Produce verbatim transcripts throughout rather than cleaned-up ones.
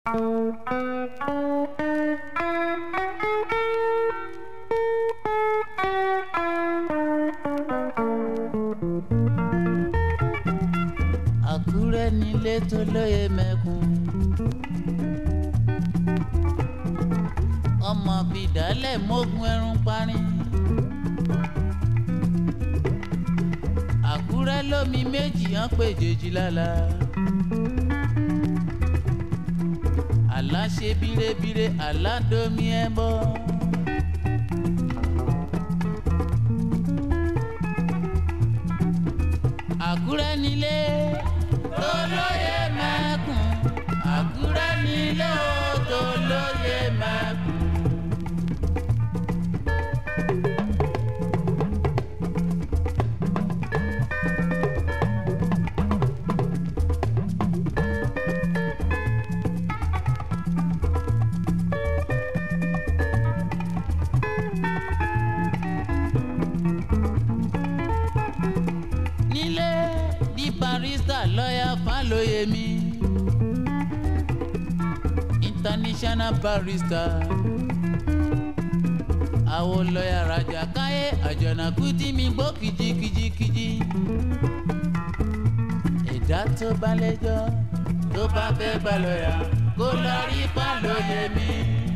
Àkúrẹ́ nílé tó lóye mẹ́kún. Ọmọ fìdálẹ̀ mógún ẹrun parí. Àkúrẹ́ lómi méjì hàn pé jèjì lálá. Àlá ṣe bírébíré àlá domi ẹbọ. Àkúrẹ́ nílé tó lóye mẹ́kún. Àkúrẹ́ nílé tó lóye mẹ́kún. Nílé di barrister lọ́yà Fálóyèmí, international barrister. Àwọn lọ́yà rajà káyé àjọ̀nàkú tí mi gbó kìjikìjikìji. Ẹ̀dá tó bá lẹ́jọ́ tó bá fẹ́ bá lọ́yà kó lọ rí Fálóyèmí.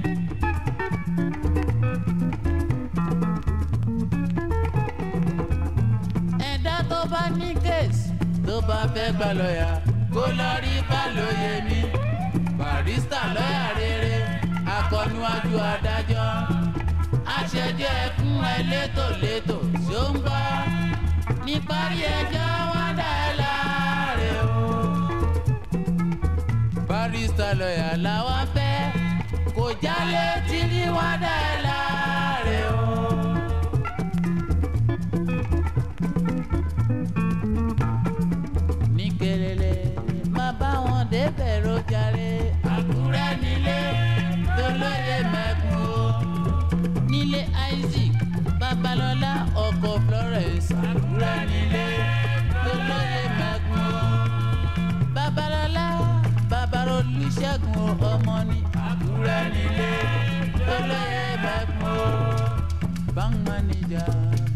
Ẹ̀dá tó bá ní kéèsì tó bá fẹ́ gbà lọ́yà kó lọ rí Fálóyèmí. Barrister lọ́yà rere akọniwájú adájọ́. Aṣẹjọ́ ẹ fún ẹ létòlétò tí ó ń gbọ́. Níparí ẹjọ́ wọn dá ẹ láre o. Barrister lọ́yà làwọn fẹ́ kò jálè tí ní wọn dá ẹ láre o. Ní kẹrẹlẹ má bá wọn débẹ̀ rojàre. Àkúrẹ́ nílé tó lóye mẹ́kún o. Nílé Isaac Babalọ́lá ọkọ̀ Florence. Àkúrẹ́ nílé tó lóye mẹ́kún o. Babalọ́lá Babalolúṣẹ́gun ọmọ ní. Àkúrẹ́ nílé tó lóye mẹ́kún o. Bank manager